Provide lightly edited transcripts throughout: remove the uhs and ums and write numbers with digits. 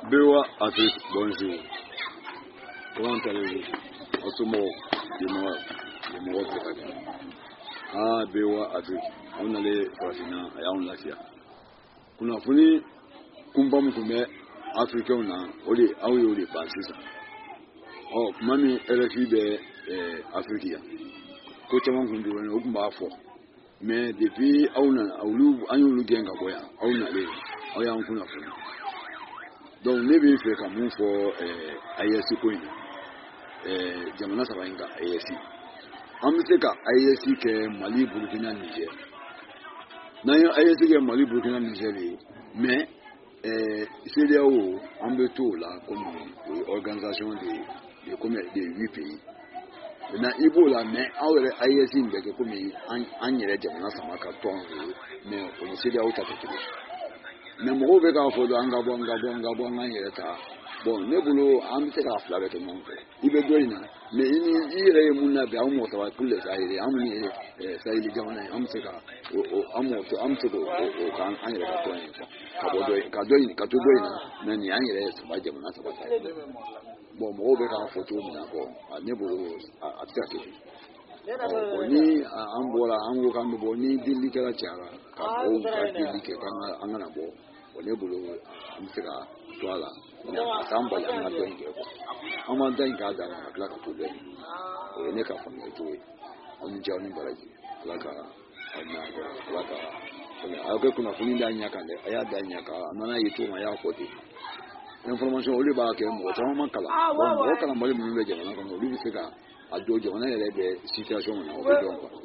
Bewa Afrique, bonjour. Comment allez-vous? Osomo, je me représente. Ah, Bewa Afrique, on allait fascinant et on l'a fait. Kuna funi kumba mkume Afrique on a oli awi oli basisa. Oh, mami RFI de Afrique. Ko chama ngundu wani okumba afo. Mais depuis auna aulu anyulu genga boya auna le oya nkuna funi. Donc ne bi fe ka mun fo ISC ko ni jamana saba inga ISC amse ka ISC ke Mali Burkina Niger na yo ISC ke Mali Burkina Niger mais CEDEAO ambeto la comme organisation de commerce de 8 pays na ibola mais awere ISC ndeke comme anyere jamana sama ka ton mais on CEDEAO ta to mais mo be ka fo do ngabo nganyere ta bon nebulo am se ka fla be to mon ibe doina mais ini ire munna be am mo tawa kulle sahiri am ni sahiri jamana am se ka am se ko kan anyere ka to ka bo do doina na ni anyere se ba jamana se ba bon mo be ka fo to na ko nebulo atake ni ambola ango kan bo ni dilli kala chara ka bo ka dilli ke kan angana bo ne bulu amsira twala samba ya na doinge ko ama doinga da na kala ka tube o ne ka fa ne tuwe oni jawni baraji laka ana laka aga kuna funi da nya kan aya da nya ka amana yitu ma ya ko ti information o le ba ke mo ta ma kala mo kala mo le mu le jana ko o li ka ado jana le be situation na o be don ko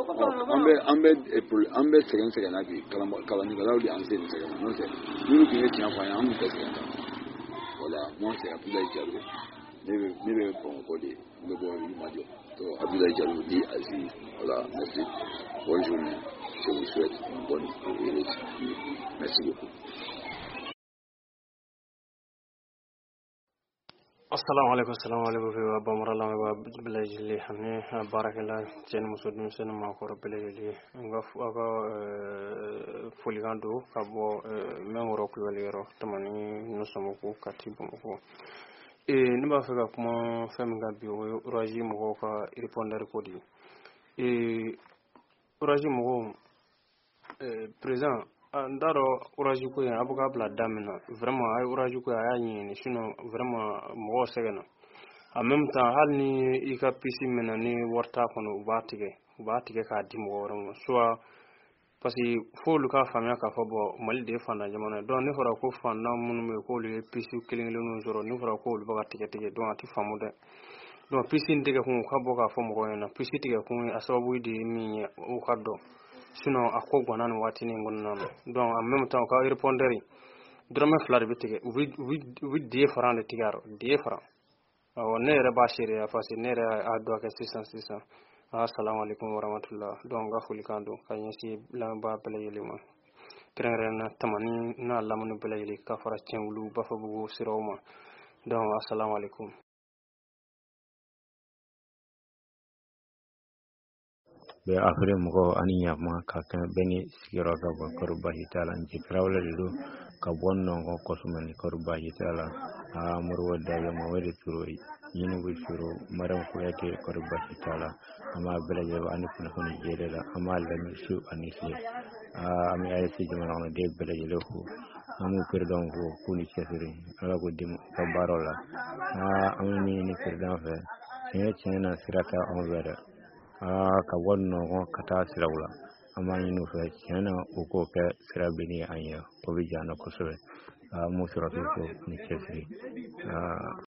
ambe segen na bi kala ni galaudi anse ni segen no se nuru ki eti afa ya amu pese wala mo se Abdoulaye Diallo ne be bon ko de ne bo yi majo to Abdoulaye Diallo di Aziz wala merci bonne journée je vous souhaite une bonne élection merci beaucoup. Assalamu alaikum wa bamrala wa bilajili hamne barakalla chen musudum sen ma ko bilajili aga fuligando kabo memoro ko walero tamani no samuko katibu ko ni ba fega kuma femga bi roji mo ko répondre ko di roji mo présent ndaro uraji ko ya abuga bla damina vraiment ay uraji ko ya ni sinon vraiment mo segena en même temps hal ni ika pisi mena ni warta kono batige ka dimo woron soit parce que faut le ka famia ka fobo mali de fanda jamana don ni fora ko fanda mun me ko le pisi kilin le no zoro ni fora ko le baga tige don ati famude don pisi ndege ko ka boka fomo ko na pisi tige ko asabu di ni o kaddo sinon akogwa nan wati ni ngonnan donc en même temps ka répondre drame flar bitige oui différent de tigaro différent o nere bashiri ya fasi nere adwa ka 600 assalamu alaikum wa rahmatullah donc ga fulikando kanyasi la ba belayelima trenrena tamani na lamunu belayeli ka fara chenwulu ba fa bugo siroma donc assalamu alaikum. be afre mo ani ma ka kan beni sigiro ga ba korba hitala nji krawle do ka bonno ko kosumani korba hitala a murwa da ya mo wede turoi yini bu turo maram ko yake korba hitala ama belaje ba ani kuna honi jedela ama lan su ani si ami ay si jama no de belaje lo ko amu perdon ko kuni chefere ala ko dim ka barola amani ni perdon fe ne chena sirata on vera ka wonno kata sirawla amma yinu fa yana uko ka sirabini anya ko bijana ko so mu siratu ko ni chesri